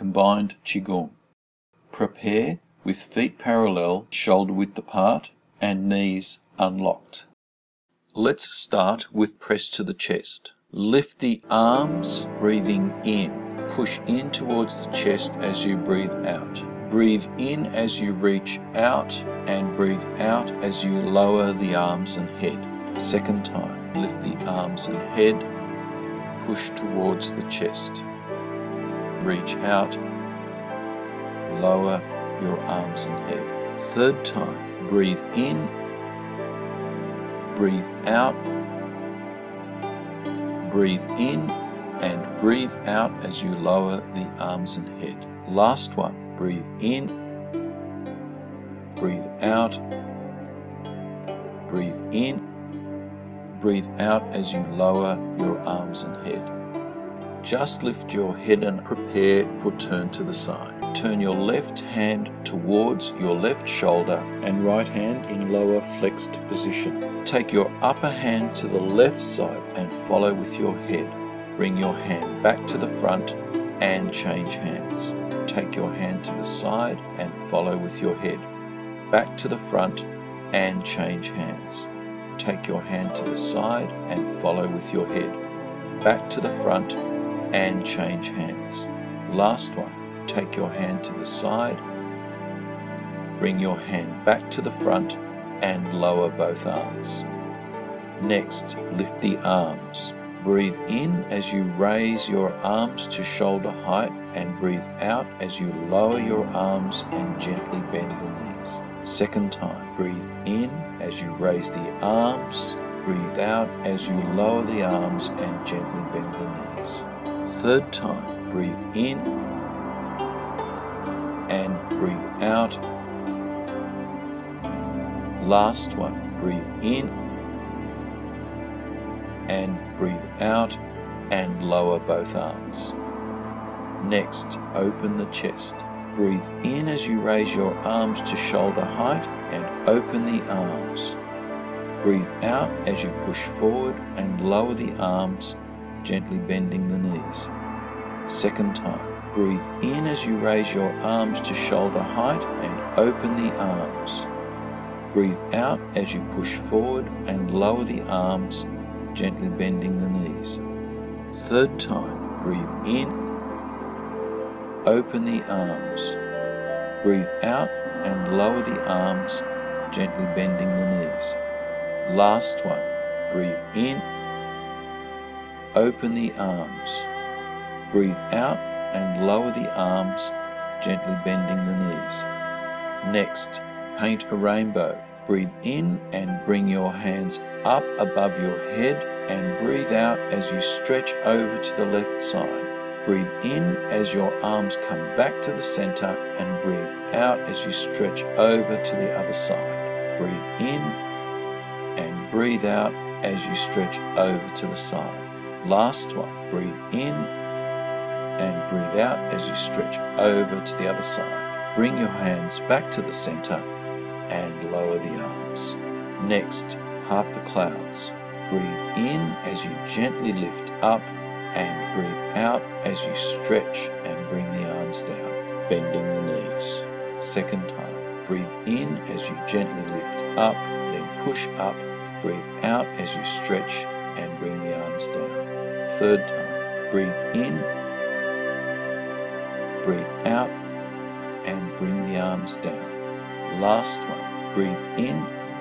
combined Qigong. Prepare with feet parallel, shoulder width apart, and knees unlocked. Let's start with press to the chest. Lift the arms, breathing in. Push in towards the chest as you breathe out. Breathe in as you reach out, and breathe out as you lower the arms and head. Second time, lift the arms and head. Push towards the chest. Reach out, lower your arms and head. Third time, breathe in, breathe out, breathe in, and breathe out as you lower the arms and head. Last one, breathe in, breathe out, breathe in, breathe out as you lower your arms and head. Just lift your head and prepare for turn to the side. Turn your left hand towards your left shoulder and right hand in lower flexed position. Take your upper hand to the left side and follow with your head. Bring your hand back to the front and change hands. Take your hand to the side and follow with your head. Back to the front and change hands. Take your hand to the side and follow with your head. Back to the front and change hands. Last one, take your hand to the side, bring your hand back to the front and lower both arms. Next, lift the arms. Breathe in as you raise your arms to shoulder height, and breathe out as you lower your arms and gently bend the knees. Second time, breathe in as you raise the arms, breathe out as you lower the arms and gently bend the knees. Third time, breathe in and breathe out. Last one, breathe in and breathe out and lower both arms. Next, open the chest. Breathe in as you raise your arms to shoulder height and open the arms. Breathe out as you push forward and lower the arms, gently bending the knees. Second time, breathe in as you raise your arms to shoulder height and open the arms. Breathe out as you push forward and lower the arms, gently bending the knees. Third time, breathe in, open the arms. Breathe out and lower the arms, gently bending the knees. Last one, breathe in, open the arms. Breathe out and lower the arms, gently bending the knees. Next, paint a rainbow. Breathe in and bring your hands up above your head, and breathe out as you stretch over to the left side. Breathe in as your arms come back to the center, and breathe out as you stretch over to the other side. Breathe in and breathe out as you stretch over to the side. Last one, breathe in and breathe out as you stretch over to the other side. Bring your hands back to the center and lower the arms. Next, heart the clouds. Breathe in as you gently lift up, and breathe out as you stretch and bring the arms down, bending the knees. Second time, breathe in as you gently lift up, then push up. Breathe out as you stretch and bring the arms down. Third time, breathe in, breathe out, and bring the arms down. Last one, breathe in,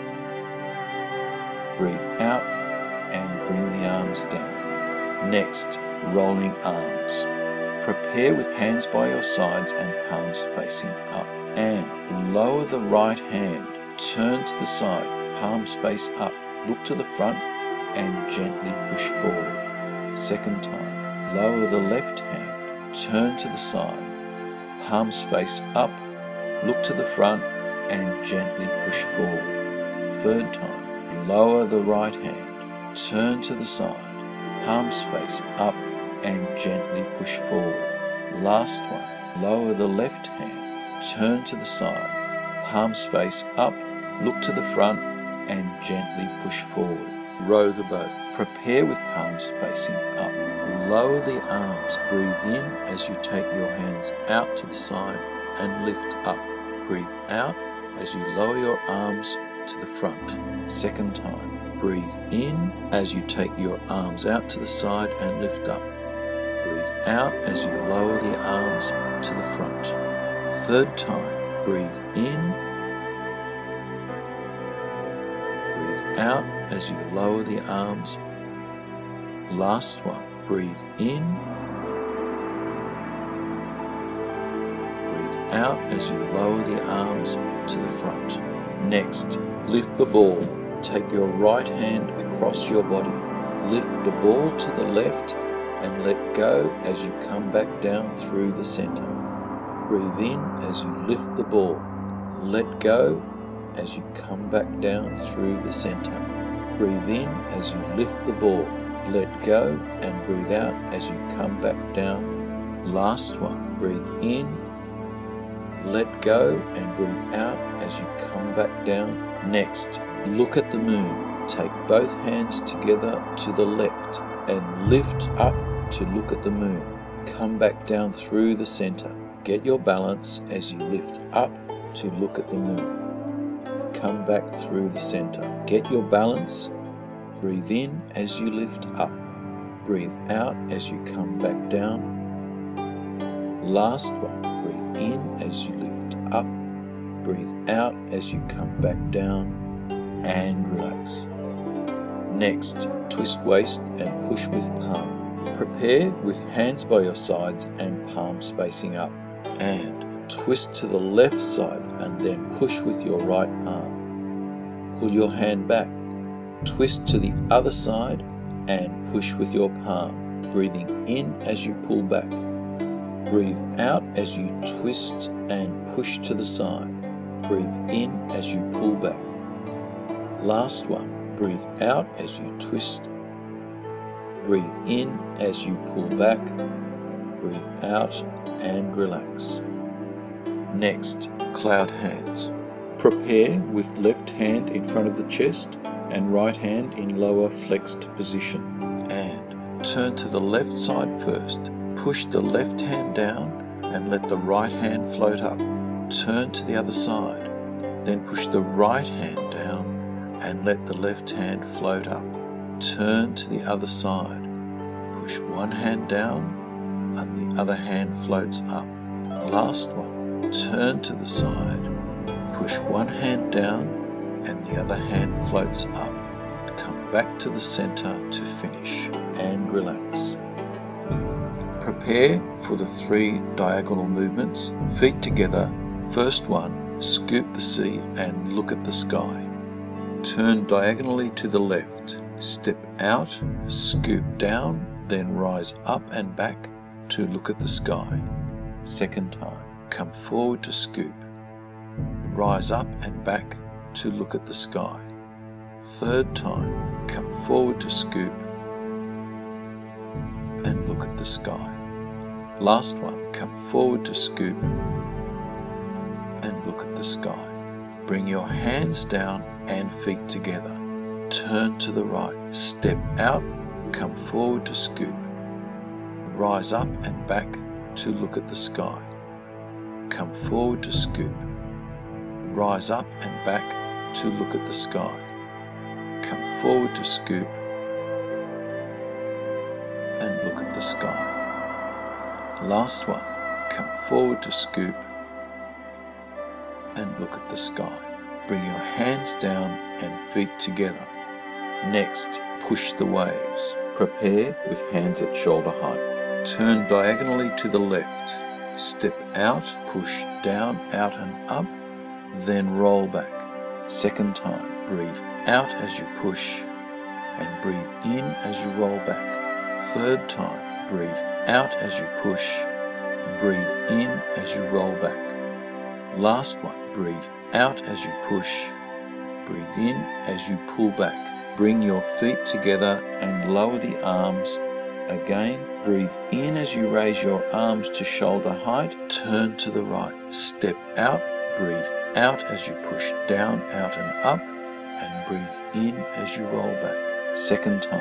breathe out, and bring the arms down. Next, rolling arms. Prepare with hands by your sides and palms facing up. And lower the right hand, turn to the side, palms face up. Look to the front and gently push forward. Second time, lower the left hand, turn to the side, palms face up, look to the front and gently push forward. Third time, lower the right hand, turn to the side, palms face up and gently push forward. Last one, lower the left hand, turn to the side, palms face up, look to the front and gently push forward. Row the boat. Prepare with palms facing up. Lower the arms. Breathe in as you take your hands out to the side and lift up. Breathe out as you lower your arms to the front. Second time. Breathe in as you take your arms out to the side and lift up. Breathe out as you lower the arms to the front. Third time. Breathe in. Breathe out as you lower the arms. Last one. Breathe in. Breathe out as you lower the arms to the front. Next, lift the ball. Take your right hand across your body. Lift the ball to the left and let go as you come back down through the center. Breathe in as you lift the ball. Let go as you come back down through the center. Breathe in as you lift the ball. Let go and breathe out as you come back down. Last one. Breathe in. Let go and breathe out as you come back down. Next, look at the moon. Take both hands together to the left and lift up to look at the moon. Come back down through the center. Get your balance as you lift up to look at the moon. Come back through the center. Get your balance. Breathe in as you lift up. Breathe out as you come back down. Last one. Breathe in as you lift up. Breathe out as you come back down and relax. Next, twist waist and push with palm. Prepare with hands by your sides and palms facing up. And twist to the left side and then push with your right palm. Pull your hand back. Twist to the other side and push with your palm, breathing in as you pull back. Breathe out as you twist and push to the side. Breathe in as you pull back. Last one. Breathe out as you twist. Breathe in as you pull back. Breathe out and relax. Next, cloud hands. Prepare with left hand in front of the chest and right hand in lower flexed position. And turn to the left side first. Push the left hand down and let the right hand float up. Turn to the other side. Then push the right hand down and let the left hand float up. Turn to the other side. Push one hand down and the other hand floats up. Last one. Turn to the side. Push one hand down and the other hand floats up. Come back to the center to finish and relax. Prepare for the 3 diagonal movements. Feet together. First one, scoop the sea and look at the sky. Turn diagonally to the left. Step out, scoop down, then rise up and back to look at the sky. Second time, come forward to scoop. Rise up and back to look at the sky. Third time, come forward to scoop and look at the sky. Last one, come forward to scoop and look at the sky. Bring your hands down and feet together. Turn to the right. Step out, come forward to scoop. Rise up and back to look at the sky. Come forward to scoop. Rise up and back to look at the sky. Come forward to scoop and look at the sky. Last one. Come forward to scoop and look at the sky. Bring your hands down and feet together. Next, push the waves. Prepare with hands at shoulder height. Turn diagonally to the left. Step out, push down, out and up, then roll back. Second time, breathe out as you push and breathe in as you roll back. Third time, breathe out as you push, breathe in as you roll back. Last one, breathe out as you push, breathe in as you pull back. Bring your feet together and lower the arms. Again, breathe in as you raise your arms to shoulder height. Turn to the right. Step out, breathe out as you push down, out and up, and breathe in as you roll back. Second time,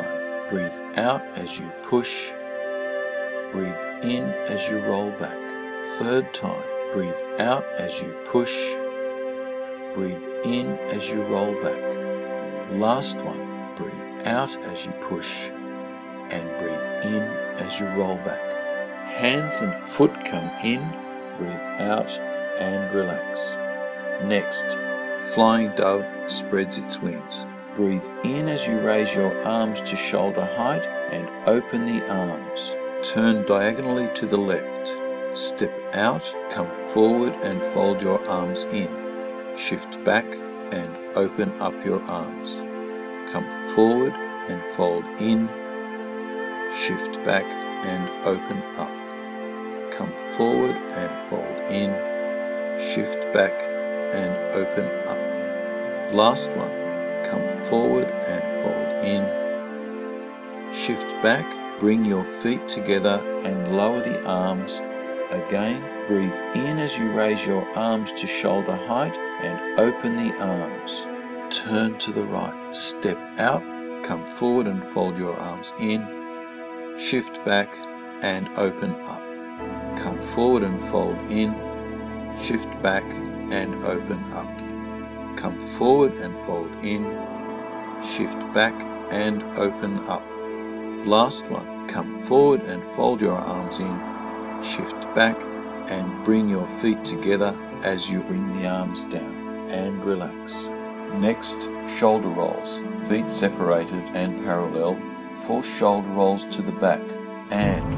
Breathe out as you push. Breathe in as you roll back. Third time. Breathe out as you push. Breathe in as you roll back. Last one. Breathe out as you push and breathe in as you roll back. Hands and foot come in, breathe out and relax. Next, Flying Dove spreads its wings. Breathe in as you raise your arms to shoulder height and open the arms. Turn diagonally to the left. Step out, come forward and fold your arms in. Shift back and open up your arms. Come forward and fold in. Shift back and open up. Come forward and fold in. Shift back and open up. Last one. Come forward and fold in. Shift back. Bring your feet together and lower the arms. Again, breathe in as you raise your arms to shoulder height and open the arms. Turn to the right. Step out. Come forward and fold your arms in. Shift back and open up. Come forward and fold in. Shift back and open up. Come forward and fold in. Shift back and open up. Last one. Come forward and fold your arms in. Shift back and bring your feet together as you bring the arms down and relax. Next, shoulder rolls. Feet separated and parallel. 4 shoulder rolls to the back. And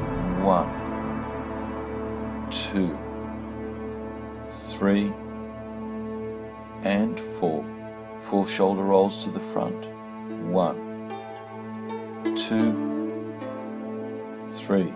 1, 2, 3, and 4. 4 shoulder rolls to the front. 1, 2, 3,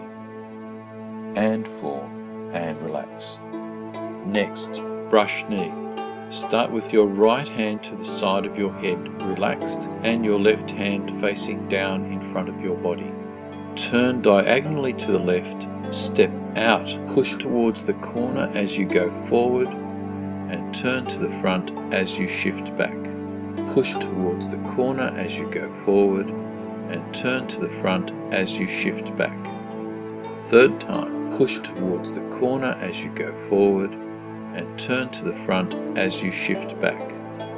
and 4. And relax. Next, brush knee. Start with your right hand to the side of your head, relaxed, and your left hand facing down in front of your body. Turn diagonally to the left, step out, push towards the corner as you go forward, and turn to the front as you shift back. Push towards the corner as you go forward, and turn to the front as you shift back. Third time, push towards the corner as you go forward, and turn to the front as you shift back.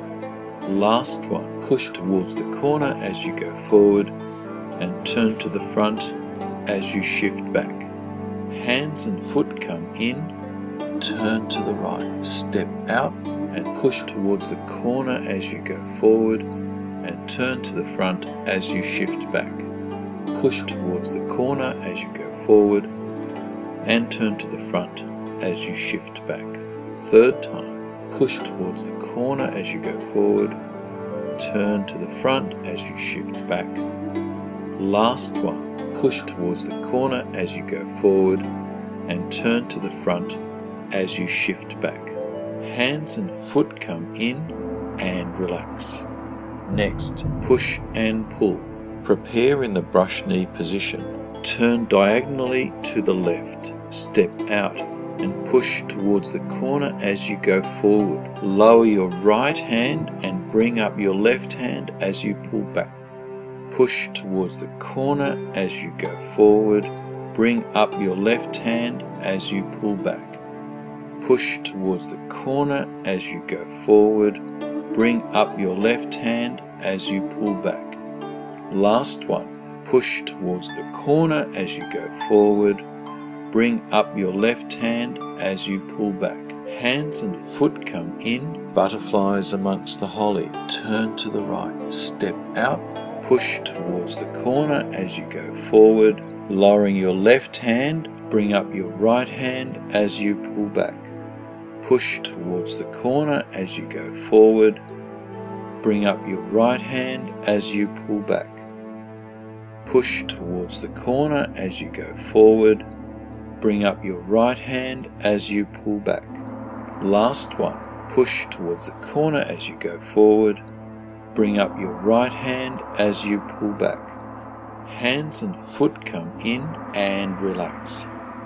Last one, push towards the corner as you go forward and turn to the front as you shift back. Hands and foot come in, turn to the right, step out and push towards the corner as you go forward and turn to the front as you shift back. Push towards the corner as you go forward and turn to the front as you shift back. Third time, push towards the corner as you go forward, turn to the front as you shift back. Last one, push towards the corner as you go forward and turn to the front as you shift back. Hands and foot come in and relax. Next, push and pull. Prepare in the brush knee position. Turn diagonally to the left, step out and push towards the corner as you go forward. Lower your right hand and bring up your left hand as you pull back. Push towards the corner as you go forward. Bring up your left hand as you pull back. Push towards the corner as you go forward. Bring up your left hand as you pull back. Last one. Push towards the corner as you go forward. Bring up your left hand as you pull back. Hands and foot come in. Butterflies amongst the holly. Turn to the right. Step out. Push towards the corner as you go forward. Lowering your left hand. Bring up your right hand as you pull back. Push towards the corner as you go forward. Bring up your right hand as you pull back. Push towards the corner as you go forward. Bring up your right hand as you pull back. Last one. Push towards the corner as you go forward. Bring up your right hand as you pull back. Hands and foot come in and relax.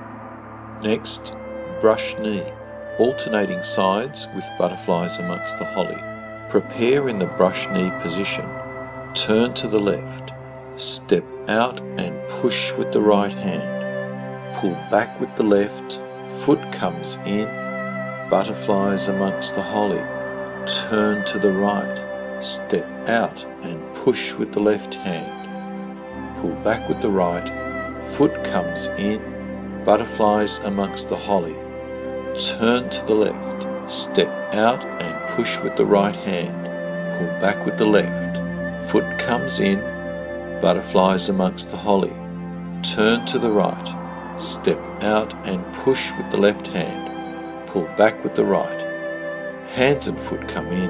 Next, brush knee. Alternating sides with butterflies amongst the holly. Prepare in the brush knee position. Turn to the left. Step out and push with the right hand. Pull back with the left, foot comes in, butterflies amongst the holly. Turn to the right, step out and push with the left hand. Pull back with the right, foot comes in, butterflies amongst the holly. Turn to the left, step out and push with the right hand. Pull back with the left, foot comes in, butterflies amongst the holly. Turn to the right, step out and push with the left hand. Pull back with the right. Hands and foot come in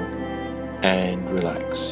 and relax.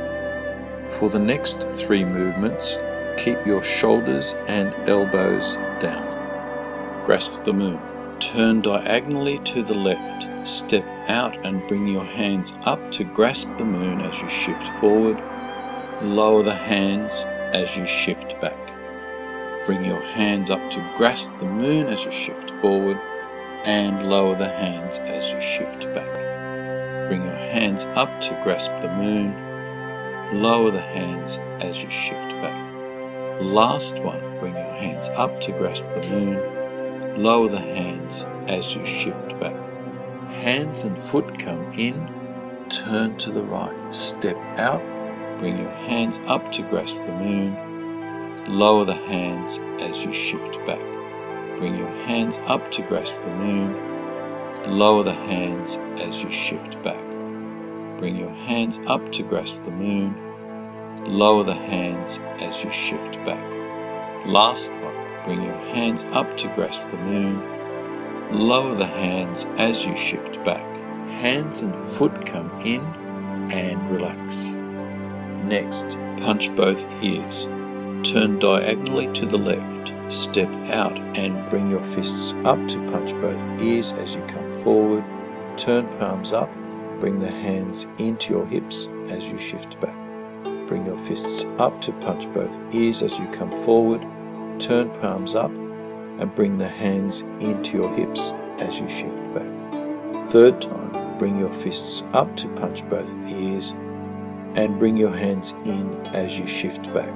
For the next 3 movements, keep your shoulders and elbows down. Grasp the moon. Turn diagonally to the left. Step out and bring your hands up to grasp the moon as you shift forward. Lower the hands as you shift back. Bring your hands up to grasp the moon as you shift forward and lower the hands as you shift back. Bring your hands up to grasp the moon, lower the hands as you shift back. Last one, bring your hands up to grasp the moon, lower the hands as you shift back. Hands and foot come in, turn to the right, step out, bring your hands up to grasp the moon, lower the hands as you shift back. Bring your hands up to grasp the moon, lower the hands as you shift back. Bring your hands up to grasp the moon, lower the hands as you shift back. Last one, bring your hands up to grasp the moon, lower the hands as you shift back. Hands and foot come in and relax. Next, punch both ears. Turn diagonally to the left. Step out and bring your fists up to punch both ears as you come forward. Turn palms up, bring the hands into your hips as you shift back. Bring your fists up to punch both ears as you come forward. Turn palms up and bring the hands into your hips as you shift back. Third time, bring your fists up to punch both ears and bring your hands in as you shift back.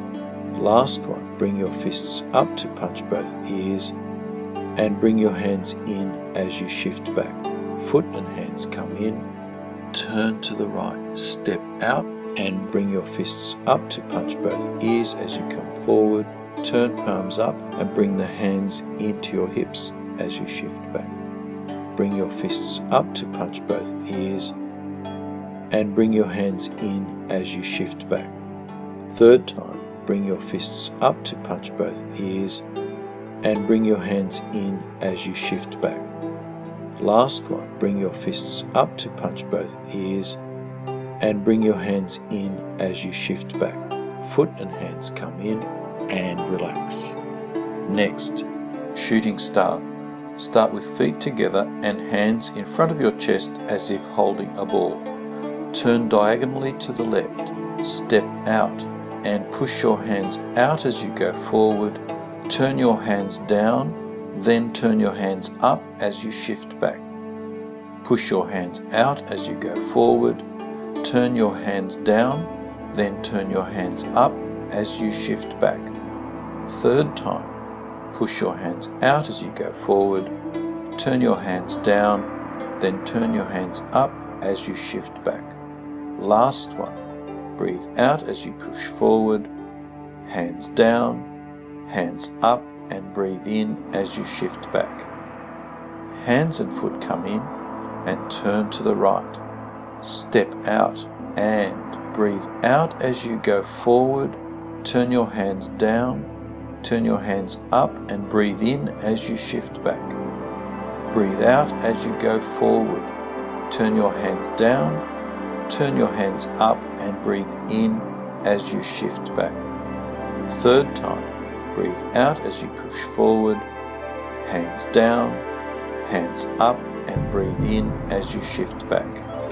Last one, bring your fists up to punch both ears and bring your hands in as you shift back. Foot and hands come in, turn to the right, step out and bring your fists up to punch both ears as you come forward. Turn palms up and bring the hands into your hips as you shift back. Bring your fists up to punch both ears and bring your hands in as you shift back. Third time, bring your fists up to punch both ears and bring your hands in as you shift back. Last one, bring your fists up to punch both ears and bring your hands in as you shift back. Foot and hands come in and relax. Next, shooting star. Start with feet together and hands in front of your chest as if holding a ball. Turn diagonally to the left. Step out and push your hands out as you go forward. Turn your hands down, then turn your hands up as you shift back. Push your hands out as you go forward. Turn your hands down, then turn your hands up as you shift back. Third time, push your hands out as you go forward. Turn your hands down, then turn your hands up as you shift back. Last one. Breathe out as you push forward, hands down, hands up and breathe in as you shift back. Hands and foot come in and turn to the right. Step out and breathe out as you go forward. Turn your hands down, turn your hands up and breathe in as you shift back. Breathe out as you go forward. Turn your hands down, turn your hands up and breathe in as you shift back. Third time, breathe out as you push forward, hands down, hands up and breathe in as you shift back.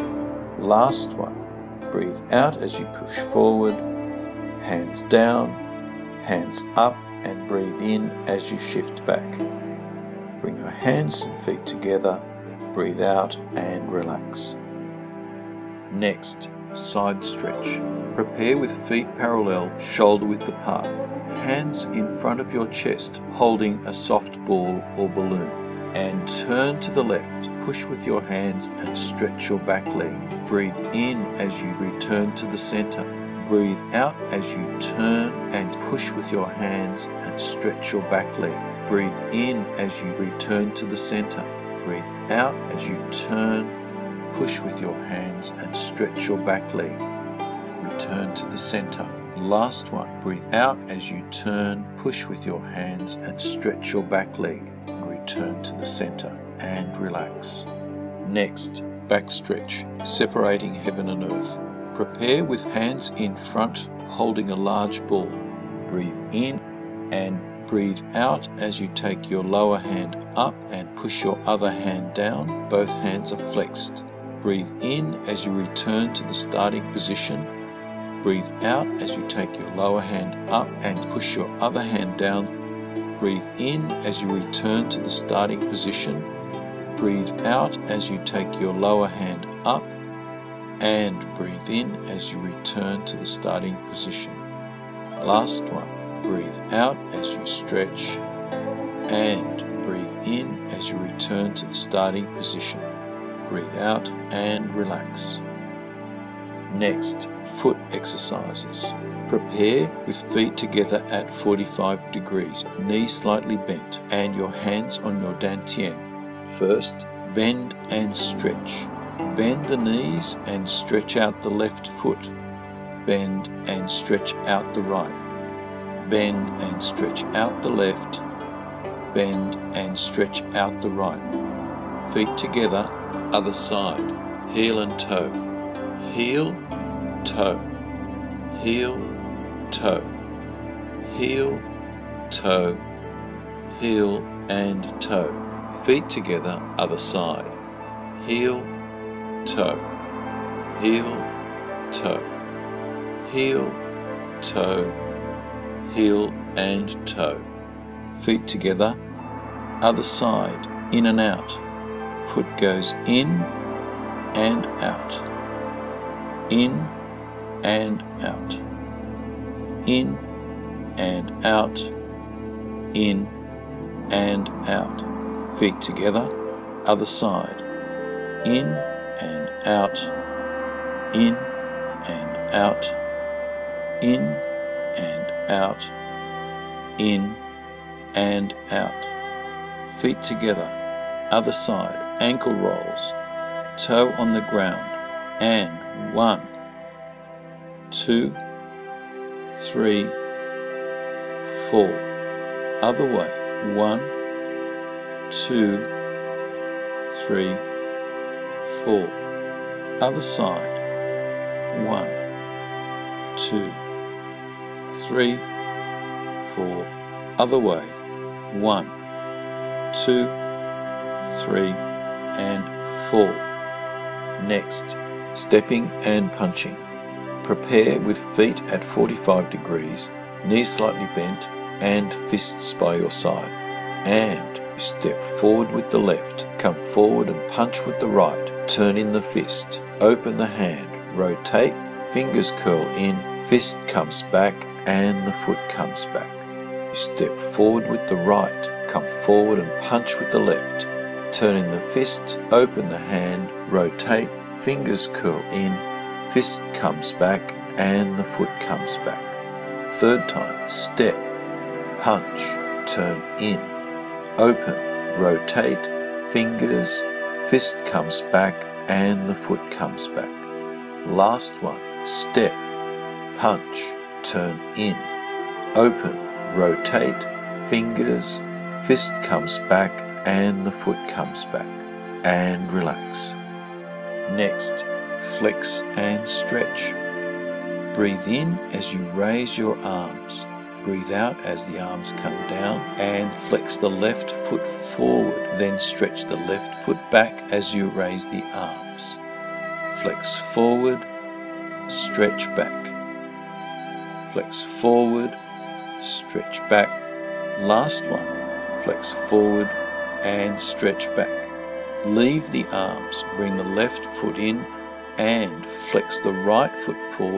Last one, breathe out as you push forward, hands down, hands up and breathe in as you shift back. Bring your hands and feet together, breathe out and relax. Next, side stretch. Prepare with feet parallel, shoulder width apart. Hands in front of your chest, holding a soft ball or balloon. And turn to the left. Push with your hands and stretch your back leg. Breathe in as you return to the center. Breathe out as you turn and push with your hands and stretch your back leg. Breathe in as you return to the center. Breathe out as you turn, push with your hands and stretch your back leg. Return to the center. Last one. Breathe out as you turn, push with your hands and stretch your back leg. Return to the center and relax. Next, back stretch, separating heaven and earth. Prepare with hands in front, holding a large ball. Breathe in and breathe out as you take your lower hand up and push your other hand down. Both hands are flexed. Breathe in as you return to the starting position. Breathe out as you take your lower hand up and push your other hand down. Breathe in as you return to the starting position. Breathe out as you take your lower hand up and breathe in as you return to the starting position. Last one. Breathe out as you stretch and breathe in as you return to the starting position. Breathe out and relax. Next, foot exercises. Prepare with feet together at 45 degrees, knees slightly bent, and your hands on your dantian. First, bend and stretch. Bend the knees and stretch out the left foot. Bend and stretch out the right. Bend and stretch out the left. Bend and stretch out the right. Feet together, other side, heel and toe. Heel, toe. Heel, toe. Heel, toe. Heel and toe. Feet together, other side. Heel, toe. Heel, toe. Heel, toe. Heel and toe. Feet together, other side, in and out. Foot goes in and out. In and out. In and out. In and out. Feet together, other side. In and out. In and out. In and out. In and out. Feet together, other side. Ankle rolls. Toe on the ground. And 1, 2, 3, 4. Other way. 1, 2, 3, 4. Other side. 1, 2, 3, 4. Other way. 1, 2, 3, and 4. Next, stepping and punching. Prepare with feet at 45 degrees, knees slightly bent, and fists by your side. And step forward with the left, come forward and punch with the right, turn in the fist, open the hand, rotate, fingers curl in, fist comes back, and the foot comes back. Step forward with the right, come forward and punch with the left, turn in the fist, open the hand, rotate, fingers curl in, fist comes back, and the foot comes back. Third time, step, punch, turn in, open, rotate, fingers, fist comes back, and the foot comes back. Last one, step, punch, turn in, open, rotate, fingers, fist comes back, and the foot comes back. And relax. Next, flex and stretch. Breathe in as you raise your arms. Breathe out as the arms come down and flex the left foot forward. Then stretch the left foot back as you raise the arms. Flex forward, stretch back. Flex forward, stretch back. Last one. Flex forward and stretch back. Leave the arms, bring the left foot in and flex the right foot forward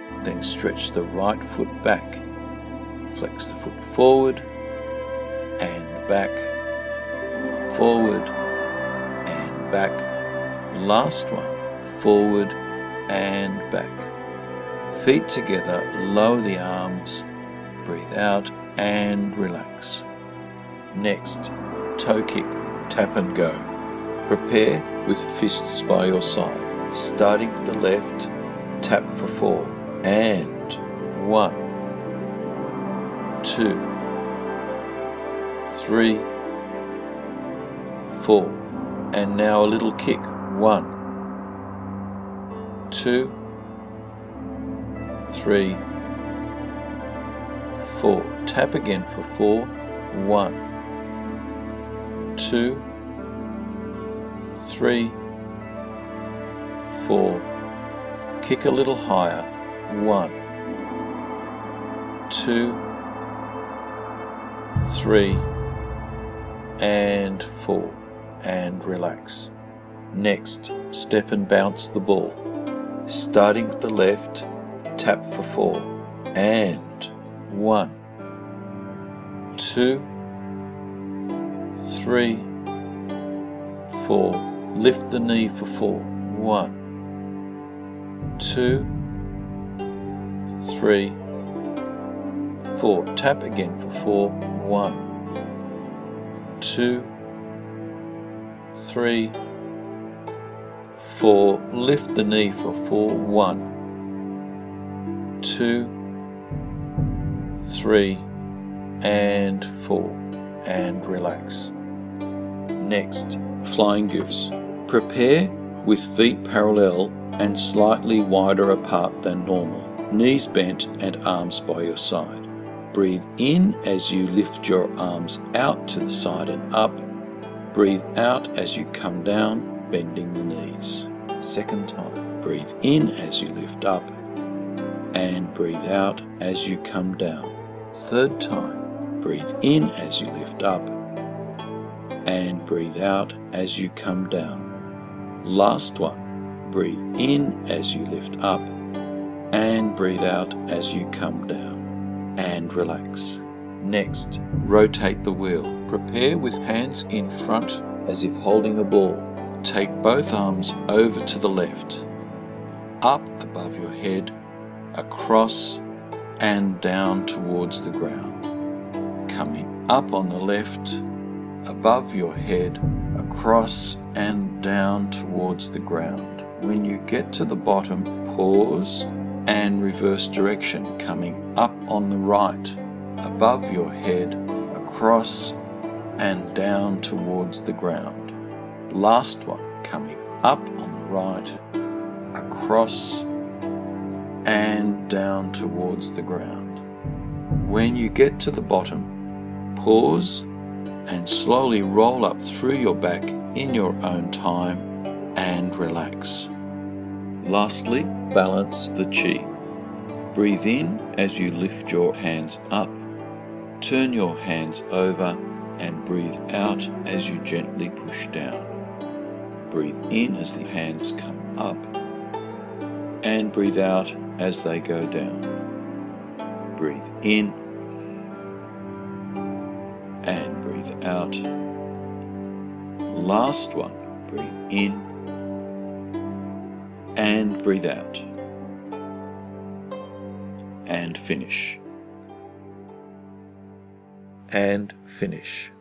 Then stretch the right foot back. Flex the foot forward and back, forward and back. Last one, forward and back. Feet together, lower the arms, breathe out and relax. Next, toe kick, tap and go. Prepare with fists by your side. Starting with the left, tap for 4. And 1, 2, 3, 4. And now a little kick. 1, 2, 3, 4. Tap again for 4. 1, 2, 3, 4. Kick a little higher. 1, 2, 3, and 4. And relax. Next, step and bounce the ball. Starting with the left, tap for 4. And 1, 2, 3, 4. Lift the knee for 4. 1, 2, 3, 4. Tap again for 4. 1, 2, 3, 4. Lift the knee for 4. 1, 2, 3, and 4. And relax. Next, flying goose. Prepare with feet parallel and slightly wider apart than normal. Knees bent and arms by your side. Breathe in as you lift your arms out to the side and up. Breathe out as you come down, bending the knees. Second time. Breathe in as you lift up and breathe out as you come down. Third time. Breathe in as you lift up and breathe out as you come down. Last one. Breathe in as you lift up and breathe out as you come down. And relax. Next, rotate the wheel. Prepare with hands in front as if holding a ball. Take both arms over to the left, up above your head, across and down towards the ground. Coming up on the left, above your head, across and down towards the ground. When you get to the bottom, pause and reverse direction, coming up on the right, above your head, across and down towards the ground. Last one, coming up on the right, across and down towards the ground. When you get to the bottom, pause and slowly roll up through your back in your own time and relax. Lastly, balance the chi. Breathe in as you lift your hands up. Turn your hands over and breathe out as you gently push down. Breathe in as the hands come up and breathe out as they go down. Breathe in and breathe out. Last one, breathe in and breathe out. And finish. And finish.